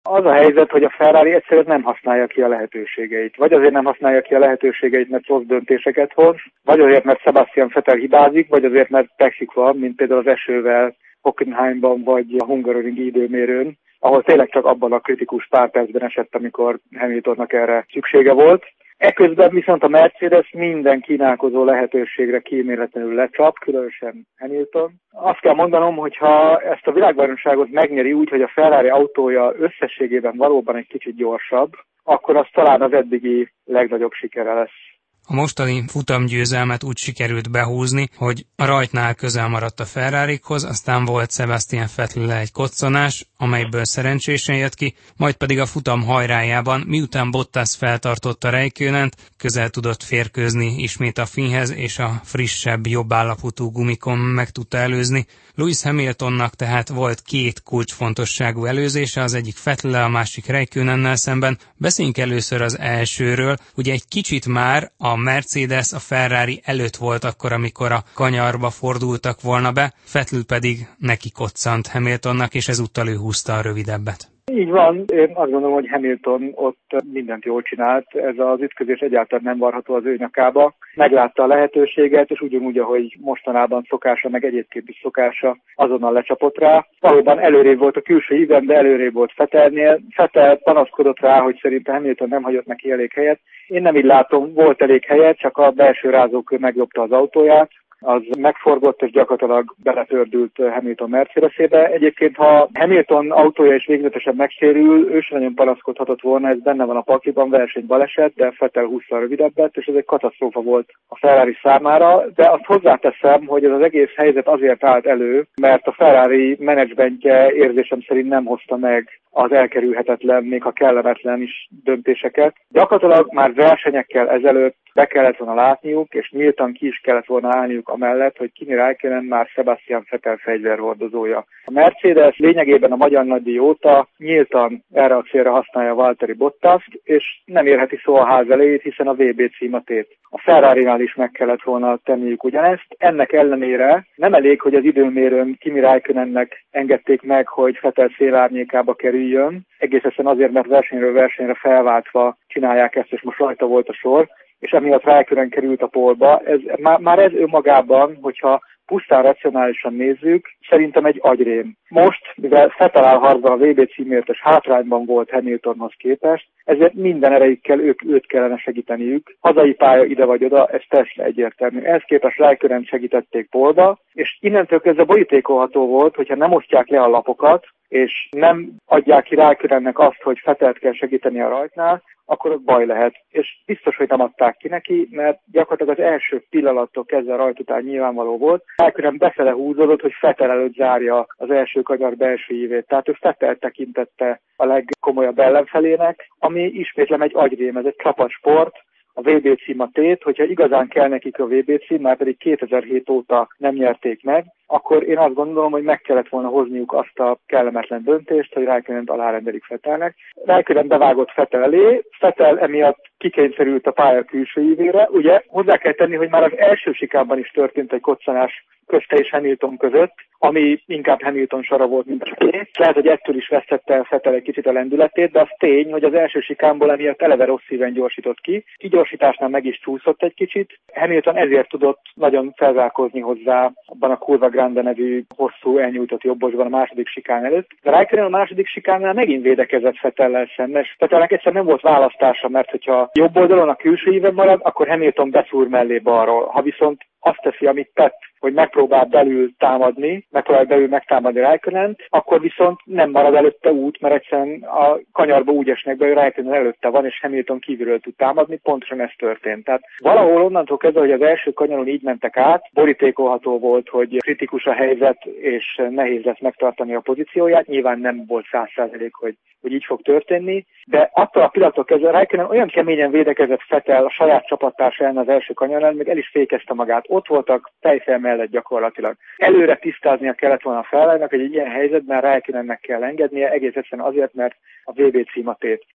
Az a helyzet, hogy a Ferrari egyszerűen nem használja ki a lehetőségeit. Vagy azért nem használja ki a lehetőségeit, mert rossz döntéseket hoz, vagy azért, mert Sebastian Vettel hibázik, vagy azért, mert Texik van, mint például az esővel Hockenheimban, vagy a Hungaroringi időmérőn, ahol tényleg csak abban a kritikus pár percben esett, amikor Hamiltonnak erre szüksége volt. Eközben viszont a Mercedes minden kínálkozó lehetőségre kíméletlenül lecsap, különösen Hamilton. Azt kell mondanom, hogy ha ezt a világbajnokságot megnyeri úgy, hogy a Ferrari autója összességében valóban egy kicsit gyorsabb, akkor az talán az eddigi legnagyobb sikere lesz. A mostani futamgyőzelmet úgy sikerült behúzni, hogy a rajtnál közel maradt a Ferrarikhoz, aztán volt Sebastian Vettel egy koccanás, amelyből szerencsésen jött ki, majd pedig a futam hajrájában, miután Bottas feltartotta Räikkönent, közel tudott férkőzni ismét a Finnhez, és a frissebb, jobb állapotú gumikon meg tudta előzni. Lewis Hamiltonnak tehát volt két kulcsfontosságú előzése, az egyik Vettellel, a másik Räikkönennel szemben. Beszéljünk először az elsőről. Ugye egy kicsit már a Mercedes a Ferrari előtt volt akkor, amikor a kanyarba fordultak volna be, Vettel pedig neki koccant Hamiltonnak, és ezúttal ő húzta a rövidebbet. Így van, én azt gondolom, hogy Hamilton ott mindent jól csinált, ez az ütközés egyáltalán nem varható az ő nyakába. Meglátta a lehetőséget, és ugyanúgy, ahogy mostanában szokása, meg egyébként is szokása, azonnal lecsapott rá. Valóban előrébb volt a külső íven, de előrébb volt Vettelnél. Vettel panaszkodott rá, hogy szerintem Hamilton nem hagyott neki elég helyet. Én nem így látom, volt elég helye, csak a belső rázókő megdobta az autóját. Az megforgott és gyakorlatilag beletördült Hamilton Mercedesébe. Egyébként, ha Hamilton autója is végzetesen megsérül, ő sem nagyon panaszkodhatott volna, ez benne van a pakliban, versenybaleset, de Vettel húzta a rövidebbet, és ez egy katasztrófa volt a Ferrari számára, de azt hozzáteszem, hogy ez az egész helyzet azért állt elő, mert a Ferrari menedzsmentje érzésem szerint nem hozta meg az elkerülhetetlen, még ha kellemetlen is döntéseket. Gyakorlatilag már versenyekkel ezelőtt be kellett volna látniuk, és nyíltan ki is kellett volna állniuk amellett, hogy Kimi Räikkönen már Sebastian Vettel fegyverhordozója. A Mercedes lényegében a magyar nagydíj óta nyíltan erre a célra használja Valtteri Bottast, és nem érheti szó a ház elejét, hiszen a VB címatét. A Ferrarinál is meg kellett volna tenniük ugyanezt. Ennek ellenére nem elég, hogy az időmérőn Kimi Räikkönennek engedték meg, hogy Vettel szélárnyékába kerüljön. Egész egyszerűen azért, mert versenyről versenyre felváltva csinálják ezt, és most rajta volt a sor, és emiatt Räikkönen került a pólba. Már ez önmagában, hogyha pusztán racionálisan nézzük, szerintem egy agyrém. Most, mivel Vettel áll harcban a VB címért, és hátrányban volt Hamiltonhoz képest, ezért minden erejükkel őt kellene segíteniük. Hazai pálya ide vagy oda, ez teljesen egyértelmű. Ehhez képest Räikkönen segítették pólba, és innentől kezdve borítékolható volt, hogyha nem osztják le a lapokat, és nem adják ki Räikkönennek azt, hogy Vettelt kell segíteni a rajtnál, akkor ott baj lehet. És biztos, hogy nem adták ki neki, mert gyakorlatilag az első pillanattól kezdve a rajt után nyilvánvaló volt. Räikkönen befele húzódott, hogy Vettel előtt zárja az első kanyar belső ívét. Tehát ő Vettel tekintette a legkomolyabb ellenfelének, ami ismétlem egy agyrém, ez egy csapatsport. A VB cím a tét, hogyha igazán kell nekik a VB cím, már pedig 2007 óta nem nyerték meg, akkor én azt gondolom, hogy meg kellett volna hozniuk azt a kellemetlen döntést, hogy Räikkönent alárendelik Vettelnek. Räikkönen bevágott Vettel elé, Vettel emiatt kikényszerült a pálya külső ívére. Ugye hozzá kell tenni, hogy már az első sikában is történt egy koccanás közte és Hamilton között, ami inkább Hamilton sora volt, mint a té. Lehet, hogy ettől is vesztette el Vettel egy kicsit a lendületét, de az tény, hogy az első sikámból emiatt eleve rossz szíven gyorsított ki. Kigyorsításnál meg is csúszott egy kicsit. Hamilton ezért tudott nagyon felzárkózni hozzá abban a Curva Grande nevű hosszú elnyújtott jobbosban a második sikán előtt. De Räikkönen a második sikánnál megint védekezett Vettellel szemben, és Vettelnek egyszerűen nem volt választása, mert hogyha jobb oldalon a külső íven marad, akkor Hamilton beszúr mellé balról. Ha viszont azt teszi, amit tett, hogy megpróbál belül támadni, megpróbál belül megtámadni Räikkönent, akkor viszont nem marad előtte út, mert egyszerűen a kanyarba úgy esnek be, hogy Räikkönen előtte van, és Hamilton kívülről tud támadni, pontosan ez történt. Tehát valahol onnantól kezdve, hogy az első kanyaron így mentek át, borítékolható volt, hogy kritikus a helyzet, és nehéz lesz megtartani a pozícióját. Nyilván nem volt 100%, hogy így fog történni, de attól a pillanattól kezdve Räikkönen olyan keményen védekezett Vettel a saját csapattársa ellen az első kanyaron, még el is fékezte magát. Ott voltak fejfel mellett gyakorlatilag. Előre tisztáznia kellett volna a Ferrarinak, hogy egy ilyen helyzetben Räikkönennek kell engednie, egész egyszerűen azért, mert a VB cím a tét.